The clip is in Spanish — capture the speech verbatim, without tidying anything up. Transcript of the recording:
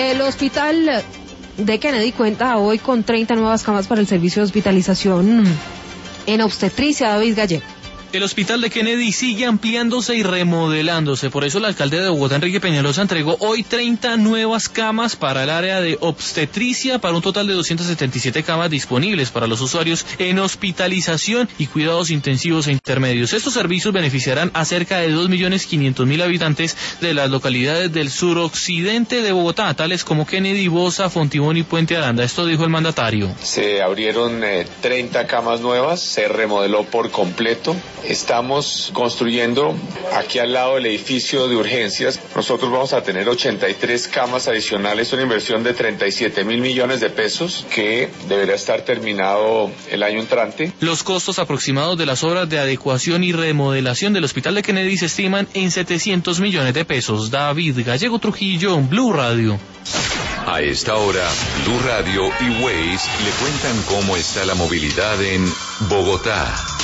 El hospital de Kennedy cuenta hoy con treinta nuevas camas para el servicio de hospitalización en obstetricia. David Gallego. El hospital de Kennedy sigue ampliándose y remodelándose. Por eso el alcalde de Bogotá, Enrique Peñalosa, entregó hoy treinta nuevas camas para el área de obstetricia, para un total de doscientas setenta y siete camas disponibles para los usuarios en hospitalización y cuidados intensivos e intermedios. Estos servicios beneficiarán a cerca de dos millones quinientos mil habitantes de las localidades del suroccidente de Bogotá, tales como Kennedy, Bosa, Fontibón y Puente Aranda. Esto dijo el mandatario. Se abrieron eh, treinta camas nuevas, se remodeló por completo. Estamos construyendo aquí al lado del edificio de urgencias. Nosotros vamos a tener ochenta y tres camas adicionales, una inversión de treinta y siete mil millones de pesos que deberá estar terminado el año entrante. Los costos aproximados de las obras de adecuación y remodelación del hospital de Kennedy se estiman en setecientos millones de pesos. David Gallego Trujillo, Blue Radio. A esta hora, Blue Radio y Waze le cuentan cómo está la movilidad en Bogotá.